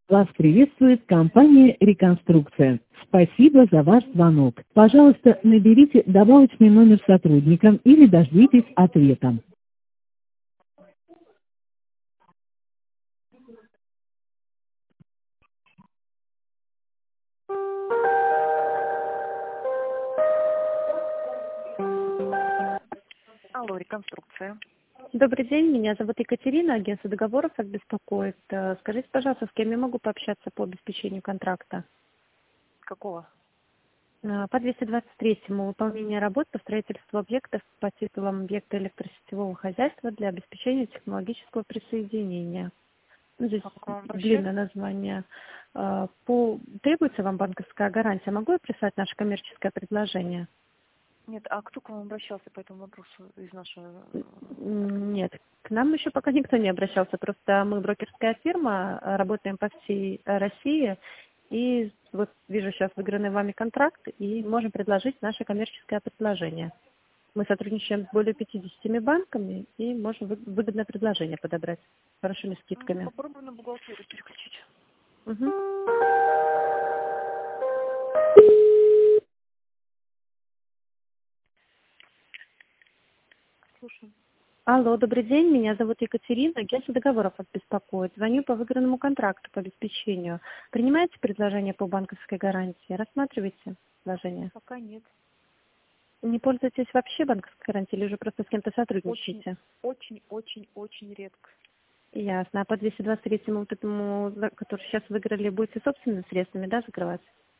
Вас приветствует компания «Реконструкция». Спасибо за ваш звонок. Пожалуйста, наберите добавочный номер сотрудника или дождитесь ответа. Алло, реконструкция. Добрый день, меня зовут Екатерина, агентство договоров вас беспокоит. Скажите, пожалуйста, с кем я могу пообщаться по обеспечению контракта? Какого? По 223-му выполнение работ по строительству объектов по титулам объекта электросетевого хозяйства для обеспечения технологического присоединения. Здесь А к вам длинное обращались? название. Требуется вам банковская гарантия? Могу я прислать наше коммерческое предложение? Нет, а кто к вам обращался по этому вопросу из нашего... Нет, к нам еще пока никто не обращался. Просто мы брокерская фирма, работаем по всей России. И вот вижу сейчас выигранный вами контракт и можем предложить наше коммерческое предложение. Мы сотрудничаем с более 50 банками и можем выгодное предложение подобрать с хорошими скидками. Попробую на бухгалтерию переключить. Мгм. Слушай. Алло, добрый день, меня зовут Екатерина, агентство договоров вас беспокоит. Звоню по выигранному контракту по обеспечению. Принимаете предложение по банковской гарантии? Рассматриваете предложение? Пока нет. Не пользуетесь вообще банковской гарантией или уже просто с кем-то Очень, сотрудничаете? очень, очень, очень редко. Ясно. А по 223-му вот этому, который сейчас выиграли, будете собственными средствами, да, закрывать?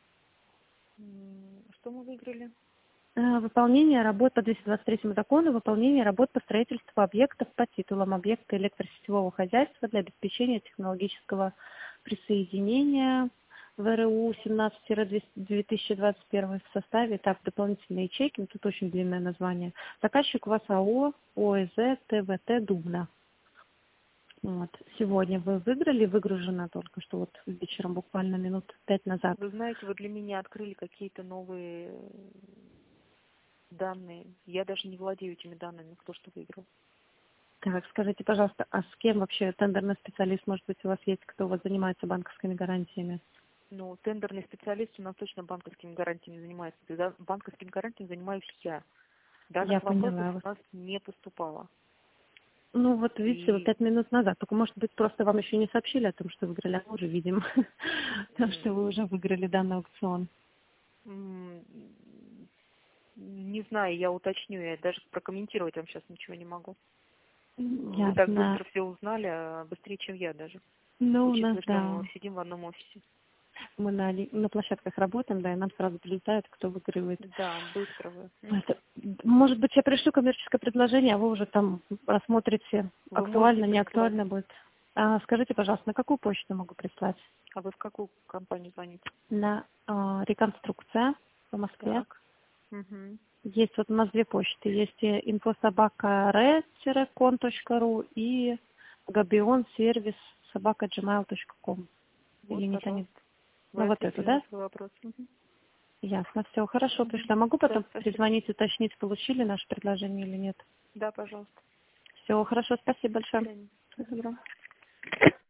Что мы выиграли? Выполнение работ по 223 закону, выполнение работ по строительству объектов по титулам объекта электросетевого хозяйства для обеспечения технологического присоединения ВРУ 17-2021 в составе этап дополнительные ячейки, ну, тут очень длинное название. Заказчик у вас АО ОЭЗ ТВТ Дубна. Вот. Сегодня вы выиграли, выгружено только что вот вечером, буквально минут 5 назад. Вы знаете, вы для меня открыли какие-то новые данные. Я даже не владею этими данными, кто что выиграл. Так, скажите, пожалуйста, а с кем вообще тендерный специалист, может быть, у вас есть, кто у вас занимается банковскими гарантиями? Ну, тендерный специалист у нас точно банковскими гарантиями занимается. Тогда банковскими гарантиями занимаюсь я. Я Данных вопросов поняла вас. у нас не поступало. Ну, вот видите, вот И 5 минут назад. Только, может быть, просто вам еще не сообщили о том, что выиграли, а мы уже видим, что вы уже выиграли данный аукцион. не знаю, я уточню, я даже прокомментировать вам сейчас ничего не могу. Вы так Ясно. быстро все узнали, быстрее, чем я даже. Ну, у нас, Учитывая, что да, мы сидим в одном офисе. мы на площадках работаем, да, и нам сразу прилетает, кто выигрывает. Да, быстро вы. Это, может быть, я пришлю коммерческое предложение, а вы уже там рассмотрите, Вы можете актуально, не прислать. актуально будет. Скажите, пожалуйста, на какую почту могу прислать? А вы в какую компанию звоните? На реконструкция по Москве. Так. Угу. Есть вот у нас две почты. Есть info@re-con.ru и gabionservice @gmail.com. Вот, Или не тянет? пожалуйста. Вы Ну, вот эту, ответили на да? свой вопрос. Угу. Ясно, все, хорошо, пришла. Могу Да, потом спасибо. перезвонить, уточнить, получили наше предложение или нет? Да, пожалуйста. Все, хорошо, спасибо До большое. свидания. Всего доброго.